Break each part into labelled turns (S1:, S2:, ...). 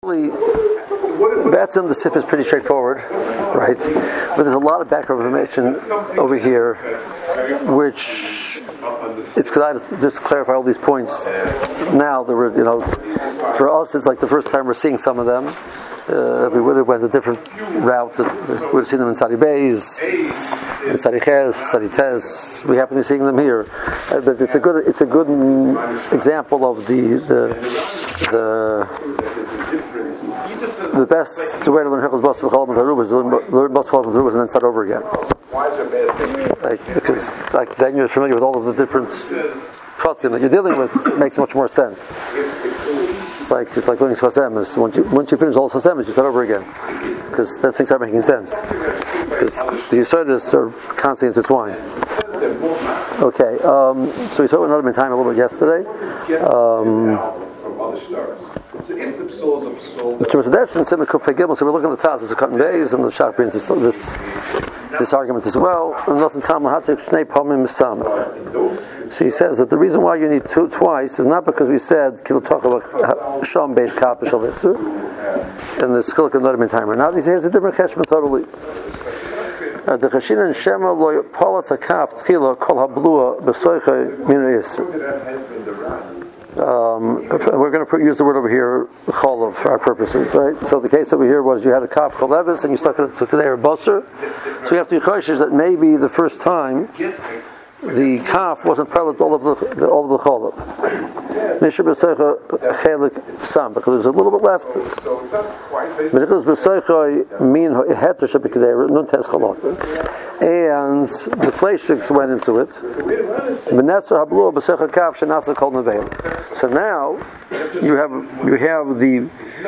S1: Batsim, the Sif is pretty straightforward, right? But there's a lot of background information over here, which it's because I just clarify all these points now. There were, for us, it's like the first time we're seeing some of them. We would have went a different route. We would have seen them in Sadi Beis, in Sadi Ches, Sadi Tes. We happen to be seeing them here, but it's a good example of the best way to learn Hilchos Basar B'Cholam and Taruba is to learn Basar B'Cholam and Taruba and then start over again. Because then you're familiar with all of the different pratim that you're dealing with. It makes much more sense. It's just like learning Sfas Emes. Once you finish all Sfas Emes, you start over again, because then things start making sense. Because the Yisodis are constantly intertwined. Okay, so we saw another time a little bit yesterday. So we're looking at the Taz, it's a cotton base, and the Shach brings this argument as well. So he says that the reason why you need two twice is not because we said Sham based Kapish Alisur and the Schilk and Nodim timer. Now he has a different cheshbon totally. The Chashin and Shema loy Paula Takaf Tchila Kol Hablua Besoicha Mina Yisur. We're going to use the word over here, cholav, for our purposes, right? So the case over here was you had a kaf cholevis and you stuck it to there basar. So you have to be cautious that maybe the first time the kaf wasn't prevalent all of the cholav. Nishar b'soicha chelik sam, because there's a little bit left. Because b'soicha min heter shebikadei nun tes chalak, and the fleishiks went into it. B'nesser hablu b'soicha kaf shenasa kol neveil. So now you have the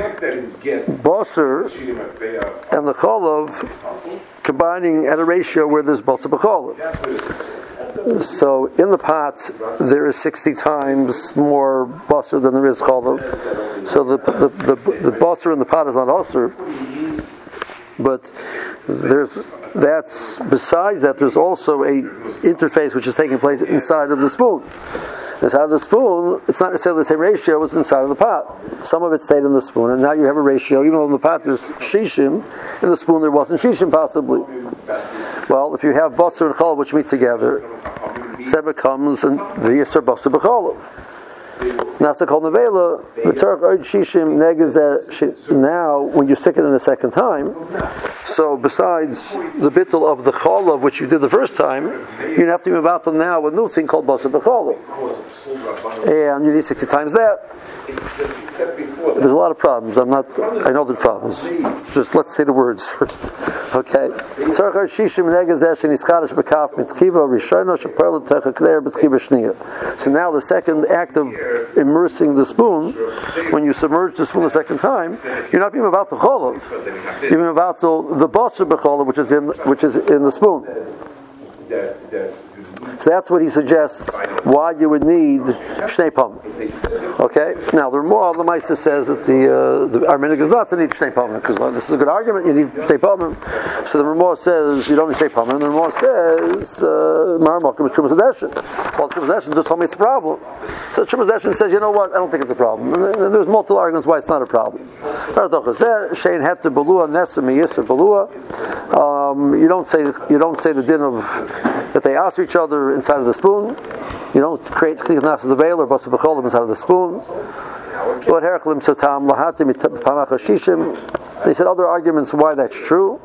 S1: basar and the cholav combining at a ratio where there's basar b'cholav. So in the pot there is 60 times more basar than there is cholav. So the basar in the pot is not asur, but besides that there's also a interface which is taking place inside of the spoon. Inside of the spoon, it's not necessarily the same ratio as inside of the pot. Some of it stayed in the spoon, and now you have a ratio. Even though in the pot there's shishim, in the spoon there wasn't shishim possibly. Well, if you have basar and cholav which meet together, then becomes the yisur basar b'cholav. Nasa kol nevela v'tzarach oid shishim neged. Now, when you stick it in a second time, so besides the bittul of the cholav which you did the first time, you have to move out to now a new thing called basar b'cholav, and you need 60 times that. There's a lot of problems. I know the problems. Just let's say the words first. Okay. So now the second act of immersing the spoon, when you submerge the spoon the second time, you're not being about the cholav. You're being about the basar b'cholav, which is in the spoon. So that's what he suggests why you would need shnei pam. Okay. Now the Ramah the Maisa says that the Arminic is not to need shnei pam, because this is a good argument. You need shnei pam. So the Ramah says you don't need shnei pam, and the Ramah says Maramakim is Trumas Hadeshin. Well, Trumas Hadeshin just told me it's a problem. So Trumas Hadeshin says, you know what? I don't think it's a problem. And there's multiple arguments why it's not a problem. You don't say the din of that they ask each other inside of the spoon. You don't create chlikas of the veil or basar b'cholav inside of the spoon. They said other arguments why that's true.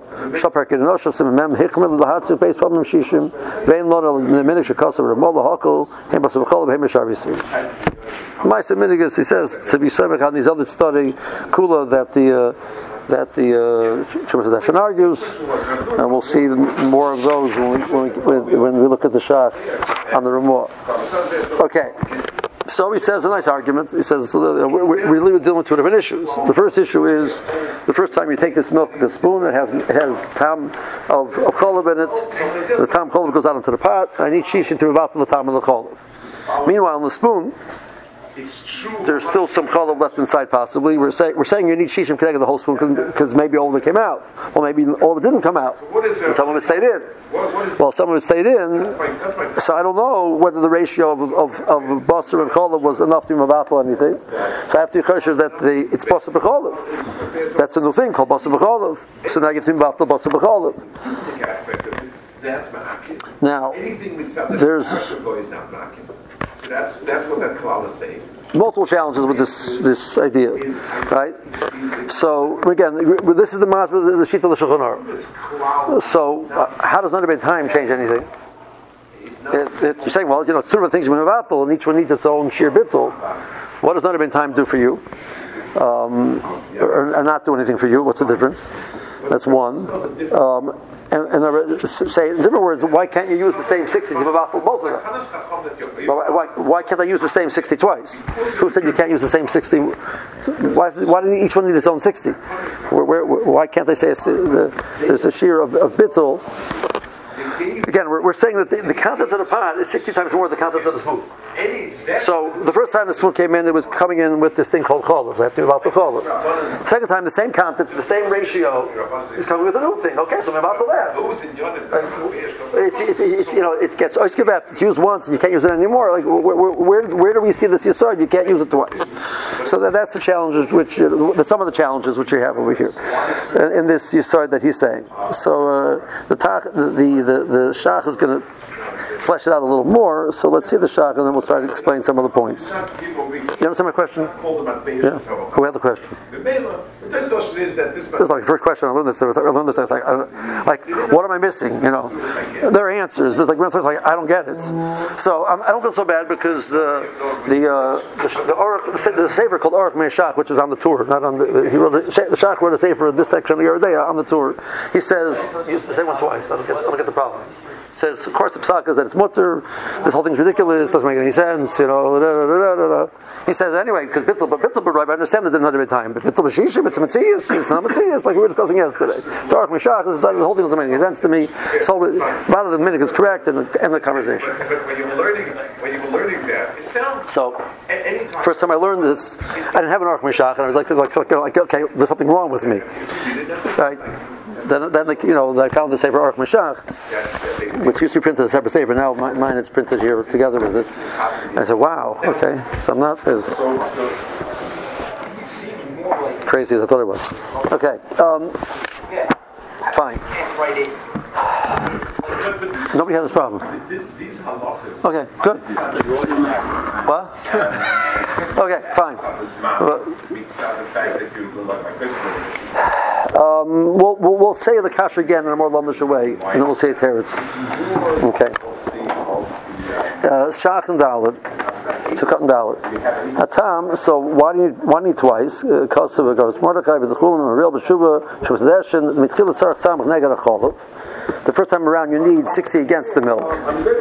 S1: Ma'aseh Minigus, he says to be semech on these other study kula that the Trumas Hadeshin argues, and we'll see more of those when we look at the Shach on the Ramah. Okay. So he says a nice argument. He says we're really dealing with two different issues. The first issue is the first time you take this milk in a spoon, it has tam of cholav in it. The tam cholav goes out into the pot, and I need shishin to move out to the tam of the cholav. Meanwhile, in the spoon,
S2: it's true.
S1: There's still some chalav left inside, possibly. We're saying you need shishim connected the whole spoon because maybe all of it came out. Well, maybe all of it didn't come out.
S2: So what is
S1: some of it stayed in. Well, some of it stayed in.
S2: That's my
S1: so I don't know whether the ratio of basar and chalav was enough to be mavatl anything. So I have to chosher that it's basar b'chalav. That's a new thing called basar b'chalav. So now you have to mavatl basar b'chalav.
S2: That's ma'akin.
S1: Now,
S2: there's is not ma'akin. So that's what that klal is saying.
S1: Multiple challenges with this idea, right? So again, this is the masbah, the shita of the Shulchan Aruch. So how does another time change anything? You're saying, well, it's two different things with mevatel, and each one needs its own shir bittul. What does another time do for you, or not do anything for you? What's the difference? That's one. And say, in different words, why can't you use the same 60 to mevatel both of them? Why can't I use the same 60 twice? Who said you can't use the same 60? Why didn't each one need its own 60? Why can't they say there's a shear of bittul? Again, we're saying that the contents of the pot is 60 times more than the contents of the spoon. So the first time the spoon came in, it was coming in with this thing called chalav. We have to about the chalav. Second time, the same content, the same ratio is coming with a new thing. Okay, so about that. It gets oiskevet. It's used once and you can't use it anymore. Like where do we see this yesod? You can't use it twice. So that's the challenges some of the challenges which you have over here in this yesod that he's saying. So the shach is going to flesh it out a little more, so let's see the shach and then we'll try to explain some of the points. You understand my question? Yeah. Who had the question?
S2: This is
S1: like the first question. I learned this. Like, what am I missing? There are answers, but I don't get it. So I don't feel so bad because the sefer called Aruch Me'ashach, which is on the tour, not on the Shach wrote a sefer in this section of the Yeridea on the tour. He says, use the same one twice. I don't get the problem. Says, of course, the psak is that it's mutter. This whole thing's ridiculous. Doesn't make any sense. He says anyway because bittul b'rov. I understand that there's not a bit time, but bittul b'shishim, it's matthias. It's not matthias like we were discussing yesterday. Aruch Me'ashach. The whole thing doesn't make any sense to me. So rather than minhag is correct and end the conversation.
S2: But when you were learning that, it sounds
S1: so. First time I learned this, I didn't have an Aruch Me'ashach, and I was like, okay, there's something wrong with me, right? Then I found the sefer Aruch Me'ashach, which used to be printed as a separate sefer. Now mine is printed here together with it. And I said, wow, okay, so I'm not as crazy as I thought I was. Okay, fine. Nobody has this problem.
S2: These halachas.
S1: Okay, good. What? Okay, fine. We'll say the kasha again in a more lumdish way, and then we'll say it teretz. Okay. Shach and Dalet. Sukkot and Dalet. Atam. So why do you need twice? Because of a goes Mordechai b'dechulim and real b'shuva shuvasdeshin mitchilas sarach samach neged acholav. The first time around, you need 60 against the milk.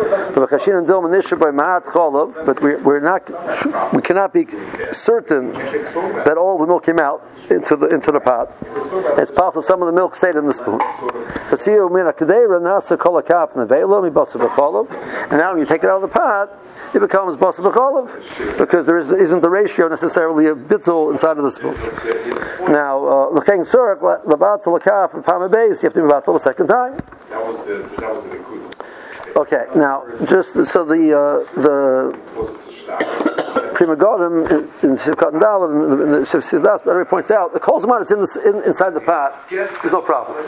S1: But we cannot be certain that all the milk came out into the pot. It's possible some of the milk stayed in the spoon. And now when you take it out of the pot, it becomes basar b'chalav because there isn't the ratio necessarily of bittul inside of the spoon. Now, l'chein tzorach levatel l'kaf b'pam beis, you have to be vatel the second time.
S2: That was the nekuda.
S1: Okay, now just so the Prima Godim in Sukkot and Dalet and the Sivdas, everybody points out the kol zman it's inside the pot. There's no problem.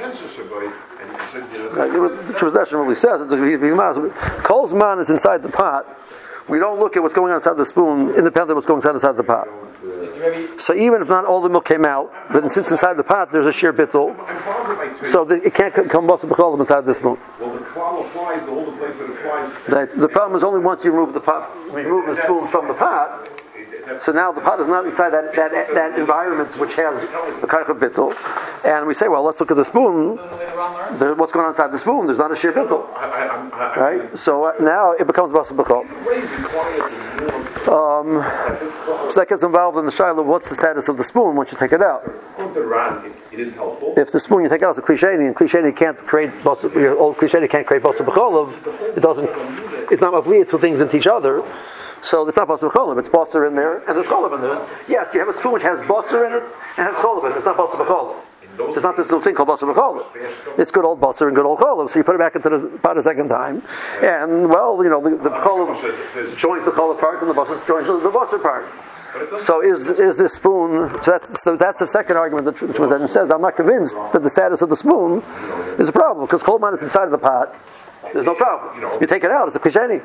S1: Tradition really says kol zman is inside the pot. We don't look at what's going on inside the spoon, independent of what's going on inside the pot. So even if not all the milk came out, but since inside the pot there's a sheer bittul, so it can't come basar b'chalav inside the spoon.
S2: Well, the klal applies the whole place that applies.
S1: The problem is only once you remove the spoon from the pot. So now the pot is not inside that environment which has the kaich of bittul, and we say, well, let's look at the spoon. What's going on inside the spoon? There's not a sheer bittul, right? So now it becomes basar b'chalav. So that gets involved in the shaila of what's the status of the spoon once you take it out.
S2: It is helpful.
S1: If the spoon you take out is a klisheni, and klisheni can't create your old klisheni can't create basar b'chalav, it's not mavliya two things into each other. So it's not basar b'cholim, it's basar in there, and there's cholim in there. Yes, you have a spoon which has basar in it, and has cholim in it. It's not basar b'cholim. It's not this little thing called basar b'cholim. It's good old basar and good old cholim. So you put it back into the pot a second time, and well, the cholim joins the cholim part, and the basar joins the basar part. So is this spoon? So that's the second argument that Shmuel says. I'm not convinced that the status of the spoon is a problem because cholim is inside of the pot. There's no problem. You take it out, it's a klisheni.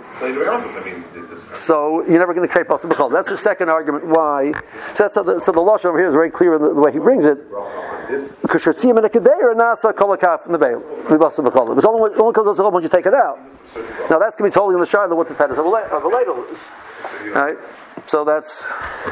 S1: So you're never going to create basar b'cholim. That's the second argument why. So the lashon over here is very clear in the way he brings it. Because shirtziyim in a kedeir nasa kolakaf in the veil. Basar b'cholim. It's only because once you take it out. Now that's going to be totally in the shayla what the status of a ladle is. Right? So that's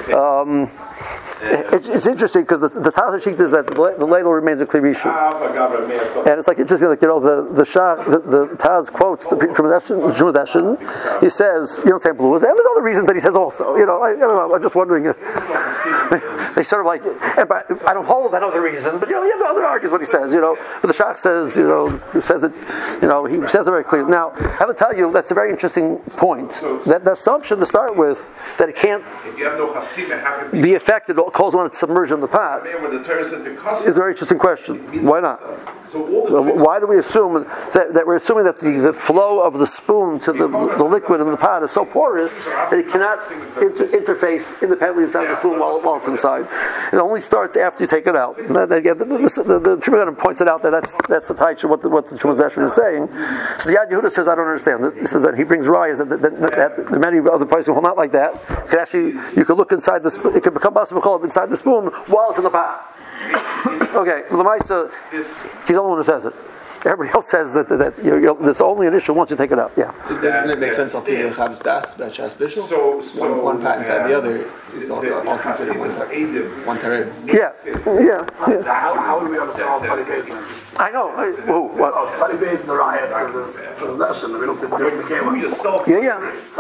S1: it's interesting because the Taz Sheet is that the ladle remains a klirisha, and it's like interesting, like the Taz quotes the Shumadeshin. He says you don't say blue, and there's other reasons that he says also. I don't know. I'm just wondering. They sort of like, I don't hold that other reason, but the other argues what he says. But the Shach says says it. He says it very clearly. Now I have to tell you that's a very interesting point. That the assumption to start with that it can't be affected, calls on it submerged in the pot, is a very interesting question. Why not? Why do we assume that we're assuming that the flow of the spoon to the liquid in the pot is so porous that it cannot interface independently inside the spoon while it's inside? It only starts after you take it out. The Shmuel points it out that's the taich of what the Shmuel is saying. So the Yad Yehuda says, I don't understand. He says that he brings rayas that many other places will not like that. You could look inside the spoon. It could become basar b'cholim inside the spoon while it's in the pot. Okay, so the Maisa, he's the only one who says it. Everybody else says that that's only an issue once you take it out. Yeah.
S3: Doesn't it make sense on people who have das, Bechas Bishul? One pat inside the other is all considered one teretz.
S1: Yeah.
S4: How would we understand all study base?
S1: I know. What?
S4: Study base is the riot of this transaction. We don't think it became
S1: Yeah.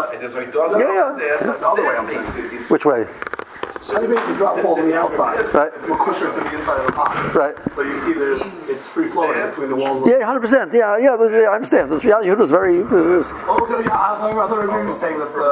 S4: The other way I'm saying.
S1: Which way?
S4: Study base, the drop falls on the outside.
S1: Right.
S4: It's more cushion to the inside of the pot.
S1: Right.
S4: So you see it's free flowing between the walls.
S1: Yeah, 100%. Yeah, I understand. The Yad Yehuda is very.
S4: I thought you were saying that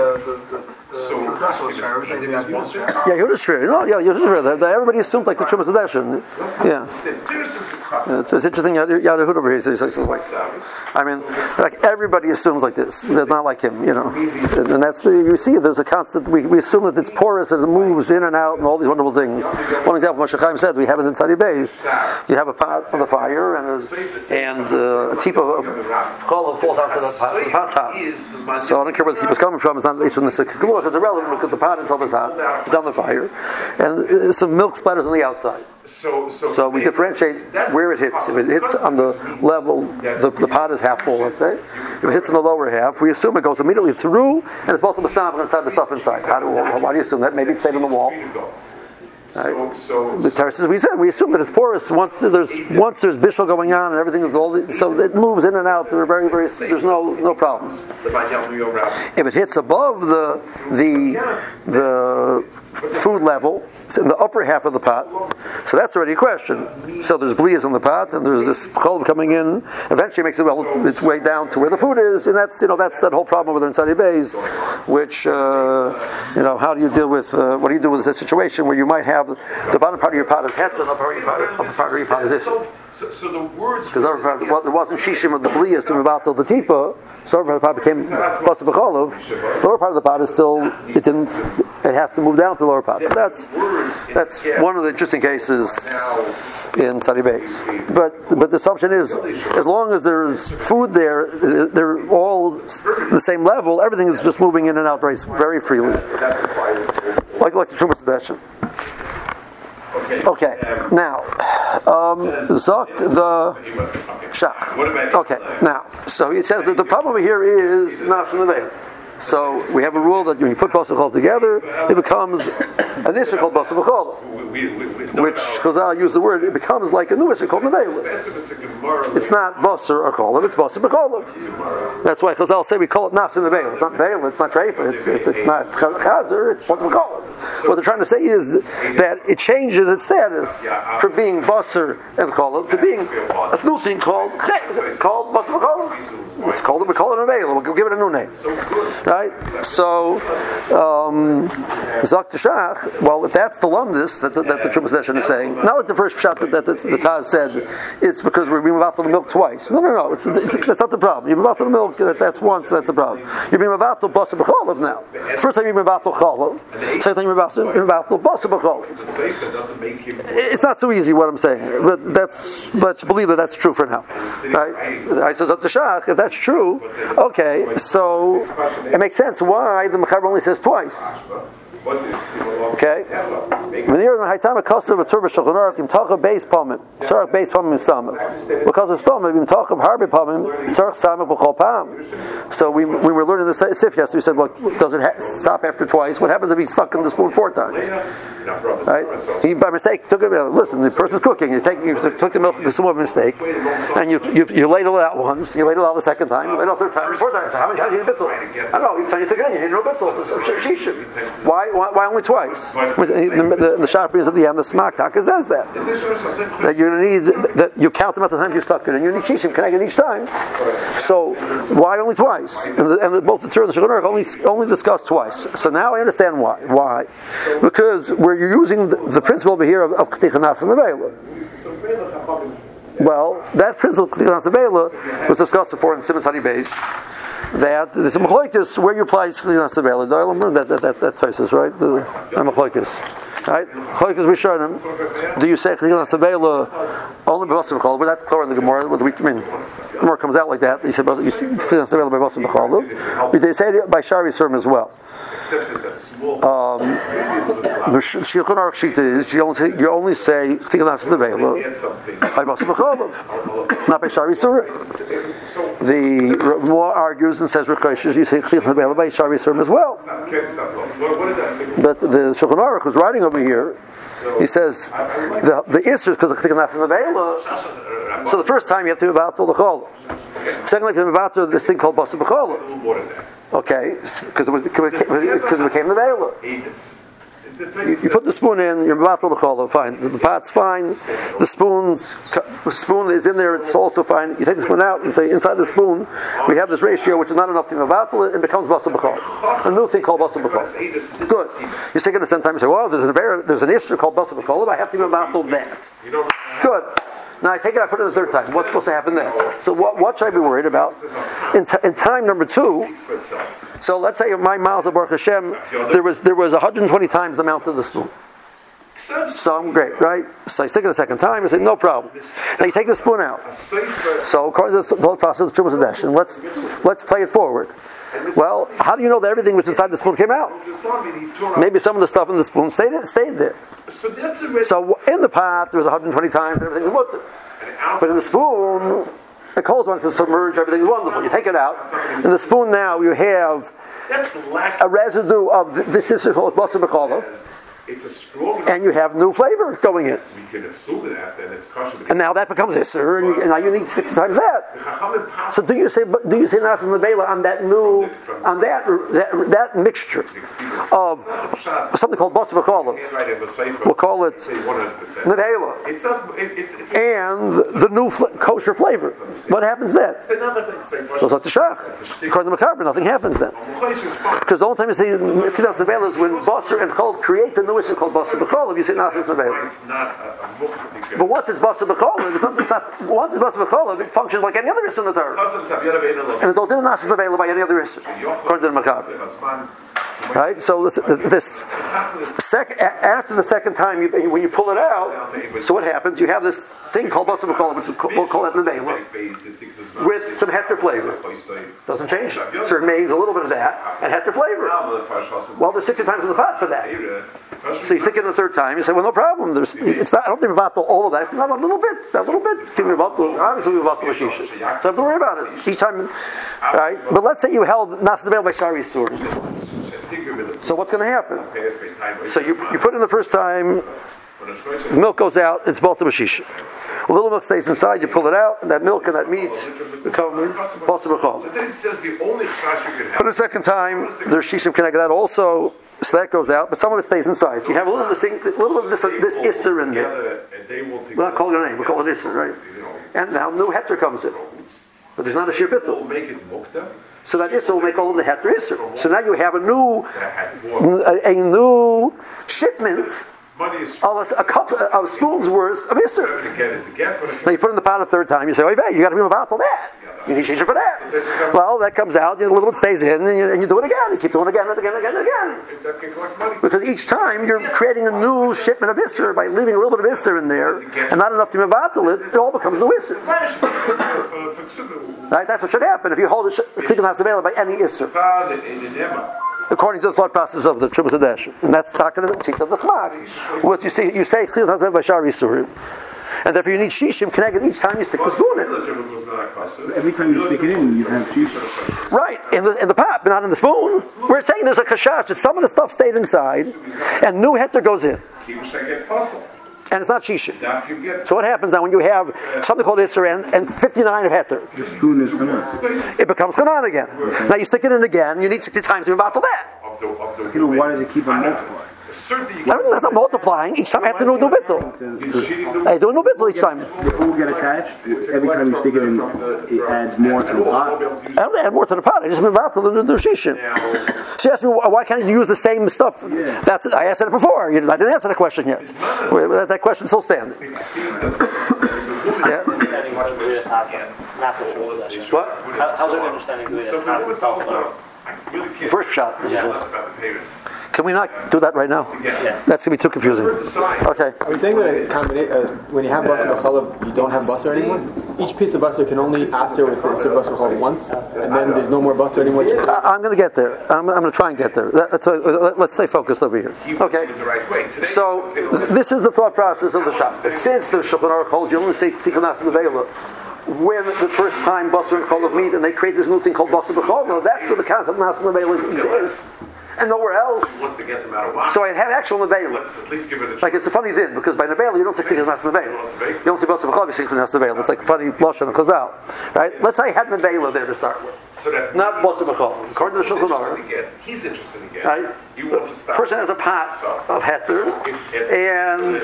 S1: Yeah, Yehuda Shver. No, yeah, Yehuda Shver. Everybody assumes like the Trumas Hadeshin. Yeah. It's interesting. Yad Yehuda over here says like everybody assumes like this. They're not like him, And that's you see. There's a constant. We assume that it's porous and it moves in and out and all these wonderful things. One example, Moshe Chaim said, we have it in Tzadi Beis. You have a pot on the fire and a tip of cholim falls out to the pot's hot. So I don't care where the tip is coming from. It's not it's irrelevant because the pot itself is hot. It's on the fire, and some milk splatters on the outside. So we differentiate where it hits. If it hits on the level, the pot is half full, let's say. If it hits in the lower half, we assume it goes immediately through, and it's both the masam inside the stuff inside. Why do you assume that? Maybe it stayed on the wall. Right? The terraces we assume that it's porous once there's bishul going on and everything is so it moves in and out. There are very there's no problems. If it hits above the food level, it's in the upper half of the pot, so that's already a question. So there's blias in the pot, and there's this cholim coming in. Eventually, it makes its way down to where the food is, and that's that whole problem with the Tzadi Beis, which how do you deal with what do you do with a situation where you might have the bottom part of your pot is het and the upper part of your pot is issuv.
S2: So the words
S1: because there wasn't shishim of the blias from about till the tipa, so upper part of the pot became basar b'cholim. The lower part of the pot is still it has to move down to the lower pot. So that's one of the interesting cases in Tzadi Beis. But the assumption is as long as there's food there, they're all the same level. Everything is just moving in and out very, very freely, like the Trumas Hadeshin. Okay, now Zok the Shach. Okay, now so it says that the problem here is Nas in the veil. So we have a rule that when you put basar b'cholim together, it becomes an issue called basar b'cholim, which Chazal used the word. It becomes like a new issue called nevelim. It's not basar or cholim; it's basar b'cholim. That's why Chazal say we call it nas in the veil. It's not veil. It's not treifa. It's not chazer. It's basar b'cholim. What they're trying to say is that it changes its status from being basar and cholov to being a new thing called basar v'cholov. We call it an avela. We'll give it a new name, right? So, Zak Teshach. Well, if that's the lumdus that the Trumas Neshon is saying, not like the first shot that the Taz said, it's because we're being about the milk twice. No. That's not the problem. You're about the milk. That's once. That's the problem. You're being about the basar v'cholov now. The first time you're being about the cholov. Second time you're about the basar v'cholov. It's not so easy what I'm saying, but let's believe that's true for now, right? I said Zak Teshach. If that's true, okay, so it makes sense why the Mechaber only says twice. Okay. When you're in the Haitama Kosev a Turba Shulchan Aruch, Imtachav base Pamim, Sarach base Pamim Samach. Because of Stomach, Imtachav Harbe Pamim, Sarach Samach B'chol Pam. So we were learning the Sif yesterday. We said, well, does it stop after twice? What happens if he's stuck in the spoon 4 times? Right? He by mistake took it. Listen, the person's cooking. You took the milk. This was a mistake, and you ladle it out once. You ladle it out the second time. You ladle it 3rd time, 4th time. How many times you need a bittul? I don't know. Each time you took it in, you need no bittul. Shishim. Why only twice? The sharp is at the end. The Smak Taka says that you're going to need that you count them at the time you stuck it, and you need shishim connected each time. So why only twice? And both the Torah and the Shulchan Aruch only discuss twice. So now I understand why. Why? Because you're using the principle over here of K'tichanas and Nevela. Well, that principle of K'tichanas and Nevela was discussed before in Siman Tzadi Beis. That there's a machlokes where you apply K'tichanas and Nevela. I remember that Tosas, right? The machlokes. Right? Machlokes Rishonim. Do you say K'tichanas and Nevela only by basar v'cholov? But that's clear in the Gemara. The Gemara comes out like that. You say K'tichanas and Nevela by basar v'cholov. They say it by Shari Yisurim as well. The Shulchan Aruch Shita is you only say K'tichanas and Nevela by basar v'cholov, not by Shari Yisurim. The Ramah argues and says Rekoshes you say K'tichanas and Nevela by Shari Yisurim as well. But the Shulchan Aruch who's writing over here, he says the Isser is because of K'tichanas and Nevela. So the first time you have to be about the Cholov. Secondly, you have to be about this thing called basar v'cholov. Okay, because it became the Nevela. You put the spoon in, you're about to the fine. The pot's fine. The spoon is in there. It's also fine. You take the spoon out and say inside the spoon we have this ratio which is not enough to mevatel it and becomes basar v'cholov. A new thing called basar v'cholov. Good. You take it the same time. You say, well, there's an issue called basar v'cholov. I have to mevatel that. Good. Now I take it, I put it the 3rd time. What's supposed to happen then? So what should I be worried about? In time number 2, so let's say my miles of Baruch Hashem, there was 120 times the amount of the spoon. So I'm great, right? So I stick it the 2nd time, I say, no problem. Now you take the spoon out. So according to the whole process of the Trumas Neshon, let's play it forward. Well, how do you know that everything which inside the spoon came out? Maybe some of the stuff in the spoon stayed there. So in the pot, there was 120 times, everything was water. But in the spoon, the coals want to submerge, everything's wonderful. You take it out. In the spoon now, you have a residue of this is called basar v'cholov.
S2: It's a strong,
S1: and you have new flavor going in.
S2: We can assume that, then it's kosher.
S1: And now that becomes Isser, and now you need 6 times that. So do you say Nas and Levela on that new, on that mixture of something called basar v'cholov? We'll call it Levela, and the new kosher flavor. What happens then? So it's not the shach. According to Mechaber, nothing happens then. Because the only time you say K'tichanas and Nevela is when basar and cholov create the new Isser called basar v'cholov. You say Nas and Levela. But once it's basar v'cholov, once it's basar v'cholov, it functions like any other Isser in the Torah. And it don't do Nas and Levela by any other Isser, according to the Mechaber. Right? So after the 2nd time, when you pull it out, so what happens? You have this thing called basar v'cholov, which we'll call it Nevela, with some heter flavor. Doesn't change. So it remains a little bit of that and heter flavor. Well, there's 60 times in the pot for that. So you stick it in the 3rd time. You say, well, no problem. It's not. I don't think about all of that. I have to about a little bit. That little bit. Obviously, about the Mashisha. So I have to worry about it each time. Right? But let's say you held Nas Nevela by Shari Yisurim. So what's going to happen? So you put in the 1st time. Milk goes out. It's both the Mashisha. A little milk stays inside. You pull it out, and that milk and that meat become basar v'cholov. Put it a 2nd time. There's shishim connected that also. So that goes out, but some of it stays inside. So you have a little of this Isser in there. We're not calling it a name, we call it Isser, right? And now new Heter comes in. But there's not a Shir Bittul. So that Isser will make all of the Heter Isser. So now you have a new shipment of a cup of spoons worth of Isser. Now you put it in the pot a third time, you say, you got to be about for that. You need to change it for that. Well, that comes out, a little bit stays in, and you do it again. You keep doing it again and again and again and again. Because each time you're creating a new shipment of Isser by leaving a little bit of Isser in there, and not enough to mevatel it all becomes new Isser. Right? That's what should happen if you hold it Tikkun HaSavela by any Isser. According to the thought process of the Trumas Hadesh. And that's talking to the Tzit of the Smak. What you say Tikkun HaSavela by Shar Yisurim. And therefore you need shishim connected each time you stick the spoon in.
S5: Every time you stick it in, you have shishim.
S1: Right, in the pot, but not in the spoon. We're saying there's a kashash that some of the stuff stayed inside, and new heter goes in. And it's not shishim. So what happens now when you have something called Isser and 59 of heter?
S5: The spoon is chanan.
S1: It becomes chanan again. Now you stick it in again, you need 60 times to be about to that.
S5: Why does it keep on multiplying?
S1: That's not multiplying. Each time I have to do no bittul. I do no bittul each time.
S5: The food will get attached. Every time you stick it in, it adds more to the pot.
S1: I don't add more to the pot. I just move out to the shishim. She asked me, why can't you use the same stuff?
S5: Yeah.
S1: That's I asked it before. I didn't answer the question yet. That question's still standing. Yeah. What?
S6: How's your understanding doing it?
S1: First shot. Can we not do that right now?
S6: Yeah.
S1: That's going to be too confusing. Okay.
S3: Are you saying that when you have basar b'chalav, you don't have basar anymore? Each piece of basar can only aser with basar b'chalav once, and then there's no more basar anymore?
S1: I'm going to get there. I'm going to try and get there. Let's stay focused over here. Okay. So this is the thought process of the shop. Since the Shulchan Aruch holds you only say Tikkun HaSavela when the first time basar and chalav meet, and they create this new thing called basar b'chalav, that's where the concept of HaSavela exists. And nowhere else. So I have actual nevela.
S2: At least give it a
S1: like it's a funny thing because by nevela you don't say tikkun has nevela. You don't say basar b'chalav, you say tikkun has nevela. It's like a funny lashon and chazal, right? Let's say I had nevela there to start with.
S2: So that
S1: not basar b'chalav. According to the Shulchan Aruch,
S2: he's interested again.
S1: Right?
S2: You want to start.
S1: Person has a pot of heter and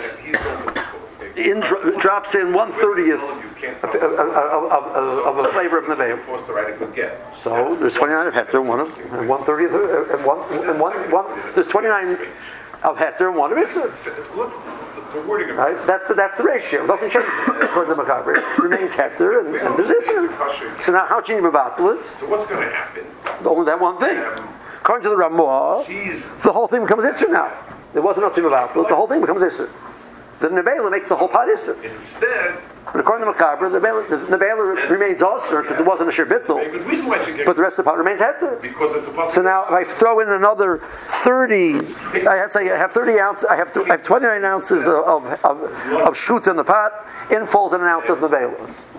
S1: drops in 1/30th of a flavor of nevela. So there's 29 of heter, and 1/30th, there's 29 of heter and 1 of Isser. Right? That's the ratio. Nothing changes according to the Mechaber. It remains heter and there's Isser. So now how change mevatel it?
S2: So what's going to happen?
S1: Only that one thing. According to the Ramah, the whole thing becomes Isser now. There wasn't nothing mevatel. The whole thing becomes Isser. The nevela makes the whole pot Isser.
S2: Instead,
S1: but according to Mechaber, the nevela remains Osir because there wasn't a Shir Bittul. But the rest of the pot remains Heter. So now if I throw in another 30, I have 30 ounces. I have 29 ounces of shut in the pot. In falls an ounce of nevela.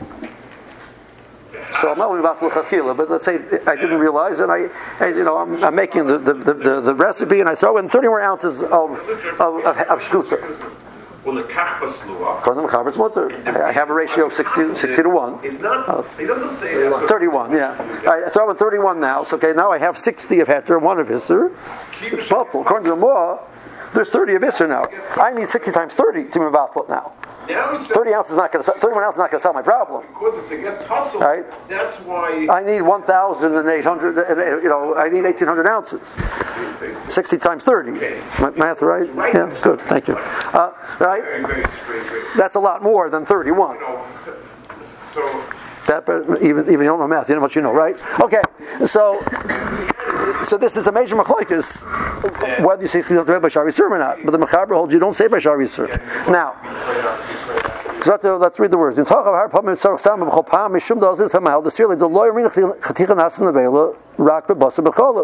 S1: So I'm not only about l'chachila, but let's say I didn't realize, and I'm making the recipe, and I throw in 30 more ounces of shkuta. According to Mechaber, it's mutter. I have a ratio of 60 to 1.
S2: It's not. He doesn't say
S1: 31. Yeah, I throw in 31 now. So okay, now I have 60 of heter and 1 of Isser. It's bottle. According to the Moah, there's 30 of Isser now. I need 60 times 30 to move out now. 30 ounces is not going to. 31 ounces is not going to solve my problem.
S2: Because it's to get hustle.
S1: Right.
S2: That's why
S1: I need 1,800. I need 1,800 ounces. 60 times 30. Math right? Yeah. Good. Thank you. Right. That's a lot more than 31.
S2: So
S1: that even you don't know math, you know what you know, right? Okay. So this is a major machlokes whether you say by Shar Yisur or not. But the Mechaber holds you don't say by Shar Yisur. Now, let's read the words. In Talk of Har Pam Mitzarach Sam B'Chol Pam Mishum Dazil Tamal. The Sfirle the lawyer Minach Chaticha Nasan Nevela Rak B'Basa B'Cholam.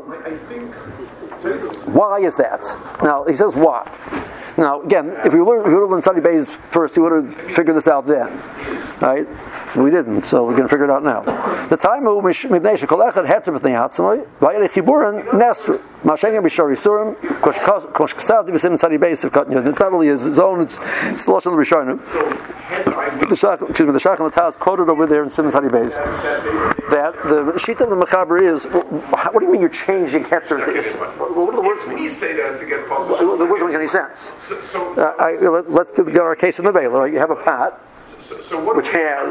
S1: Why is that? Now he says why. Now again, if we would have learned Sunday Bays first, he would have figured this out then, right? We didn't, so we're going to figure it out now. The time mibnei shekol echad heter b'tnei atzmai v'ayel chiburin nesru ma'shengen b'shor yisurim kosh kasad b'sim tzadi beis of katan yud. It's not really his own. It's the lashon of Rishonim. The Shach and the Taz quoted over there in Sim tzadi beis that the sheet of the Mechaber is. What do you mean you're changing heter to isser? What do the words mean?
S2: We say that it's against possible.
S1: The words don't make any sense. Let's go our case in the Vela. Right? You have a pot which has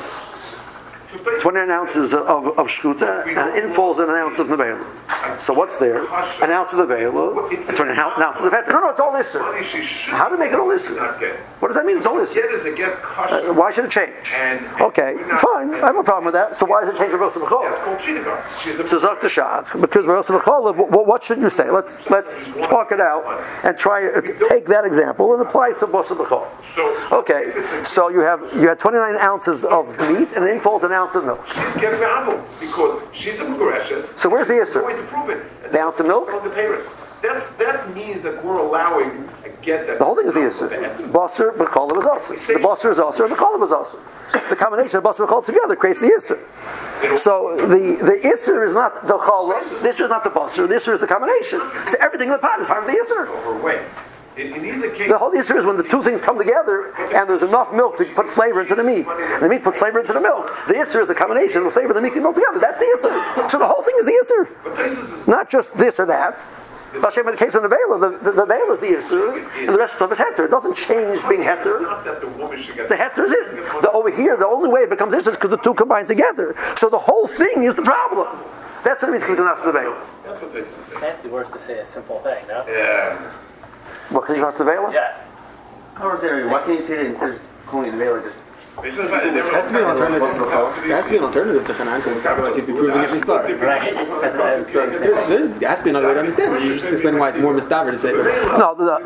S1: 29 ounces of shkuta and infalls in an ounce of nevela. So what's there? An ounce of nevela and 29 ounces of heter. No, it's all isser. How to make it all isser? What does that mean? It's all isser. Why should it change? Okay, fine. I have a problem with that. So why does it change Rosh Hashanah? So Zok Shach, because Rosh Hashanah, what should you say? Let's talk it out and try take that example and apply it to Rosh Hashanah. Okay, so you had 29 ounces of meat and it infalls an ounce of milk.
S2: She's getting the apple because she's a Mugareshus.
S1: So where's the Isser?
S2: Way to prove it.
S1: The ounce of milk?
S2: That means that we're allowing a get that.
S1: The whole thing is the Isser. Basar, B'cholav is Asr. The Basar is Asr and the Cholav is Asr. The combination of Basar and Cholav together creates the Isser. So the Isser is not the Cholav, the Isser is not the Basar, the Isser is the combination. So everything in the pot is part of the Isser.
S2: In either case,
S1: the whole issue is when the two things come together and there's enough milk to put flavor into the meat. And the meat puts flavor into the milk. The issue is the combination of the flavor of the meat and milk together. That's the issue. So the whole thing is the issue. Not just this or that. Hashem, in the case of the veil, the veil is the issue, and the rest of it is heter. It doesn't change being heter. The heter is it. Over here, the only way it becomes issue is because the two combine together. So the whole thing is the problem. That's what it means to the veil.
S2: That's what they say.
S6: Fancy words to say a simple thing, no?
S2: Yeah.
S1: What can you pronounce the veil?
S6: Yeah.
S5: Why can't you say that there's calling the veil just?
S3: It has to be an alternative. It has to be an alternative to Hanan because otherwise you'd be proving it misbar.
S6: Right.
S3: So there has to be another way to understand it. You just explain why it's more mistaver to say that.
S1: No. The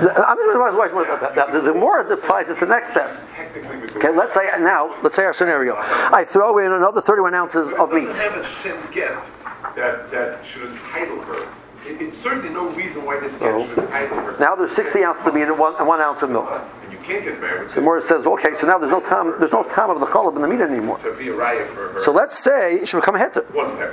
S1: more it applies, it's the next step. Okay, let's say our scenario. I throw in another 31 ounces of meat.
S2: Doesn't have a shin get that should entitle her. It's certainly no reason why this get should entitle her.
S1: Now there's 60 ounces of meat and 1 ounce of milk.
S2: And you can't get married.
S1: So more says, okay, so now there's no time of the cholab in the meat anymore.
S2: To be a raya for her.
S1: So let's say it should become a heter.
S2: One pair.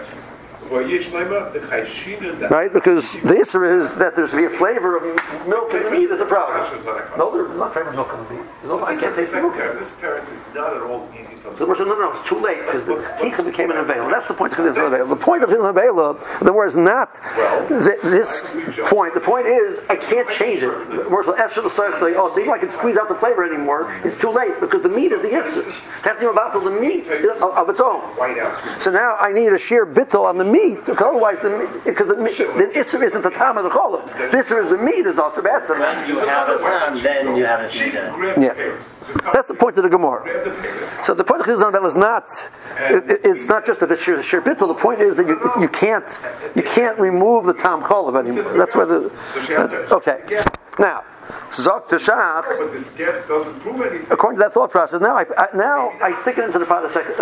S1: Right, because the issue is that there's to be a flavor of milk in the meat is a problem. No, there's not flavor of milk in the meat. I can't taste the milk.
S2: This appearance is not at all easy to
S1: No,
S2: understand.
S1: it's too late because the tikka became an avail. That's the point of the avail. The point of the avail, the word is not this point. The point is I can't change it. So even I can squeeze out the flavor anymore. It's too late because the meat is the issue. Something about the meat of its own. So now I need a sheer bittel on the meat. Because otherwise, because the issue isn't the time of the cholab. The issue is the meat is also bad.
S6: When you have a time, then you have a season.
S1: Yeah, that's the point of the Gemara. So the point of the Gemara is not. It's not just that it's sheer bittul. The point is that you can't remove the tam cholab anymore. That's why okay. Now. Zok Tashach.
S2: But this get doesn't prove anything.
S1: According to that thought process, now I stick it into the pot